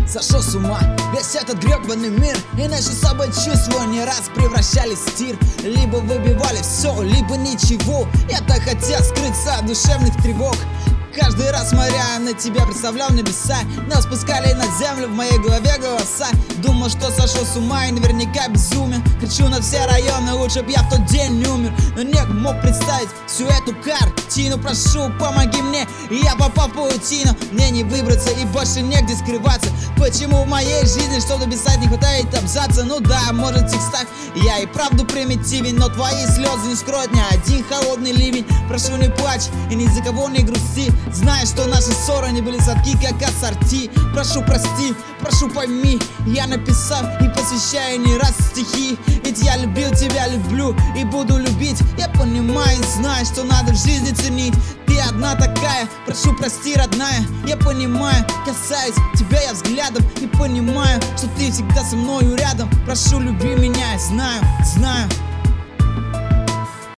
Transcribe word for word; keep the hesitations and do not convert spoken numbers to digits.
сошел с ума. Весь этот гребаный мир и наши с собой чувства не раз превращались в стир. Либо выбивали все, либо ничего. Я так хотел скрыться от душевных тревог. Каждый раз, смотря на тебя, представлял небеса. Нас спускали на землю, в моей голове голоса. Думал, что сошел с ума и наверняка безумен. Кричу на все районы, лучше б я в тот день не умер. Но не мог представить всю эту картину. Прошу, помоги мне, и я попал в паутину. Мне не выбраться и больше негде скрываться. Почему в моей жизни, чтобы написать, не хватает абзаца? Ну да, может, в текстах я и правду примитивен, но твои слезы не скроют ни один холодный ливень. Прошу, не плачь и ни за кого не грусти. Знаю, что наши ссоры не были сладки, как ассорти. Прошу, прости, прошу, пойми, я написал и посвящаю не раз стихи. Ведь я любил тебя, люблю и буду любить. Я понимаю и знаю, что надо в жизни ценить. Ты одна такая, прошу, прости, родная. Я понимаю, касаюсь тебя я взглядом и понимаю, что ты всегда со мною рядом. Прошу, люби меня, знаю, знаю.